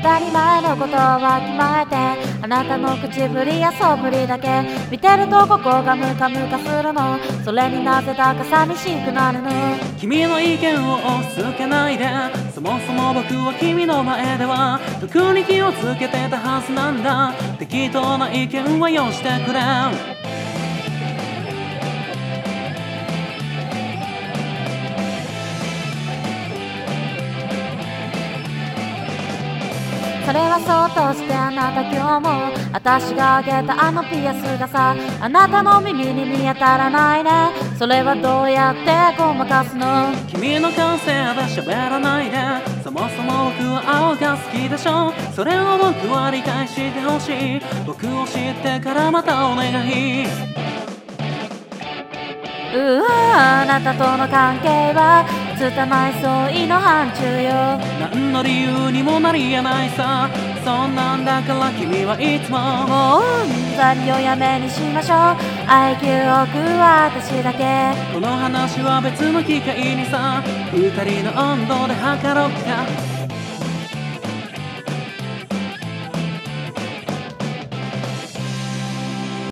たり前のことをわきまえて、あなたの口ぶりや素振りだけ見てるとここがムカムカするの。それになぜだか寂しくなるの。 君の意見を押し付けないで。そもそも僕は君の前では特に気をつけてたはずなんだ。適当な意見はよしてくれ。 それはそうとしてあなた今日も私があげたあのピアスがさ、あなたの耳に見当たらないね。それはどうやってごまかすの。 君の感性で喋らないで。そもそも僕は青が好きでしょ。それを僕は理解してほしい。僕を知ってからまたお願い。 あなたとの関係は拙い相違の範疇よ。 何の理由にもなり得ないさ。そんなんだから君はいつももううんざりをやめにしましょう。IQ を食う私だけ。 この話は別の機会にさ、二人の温度で測ろっか。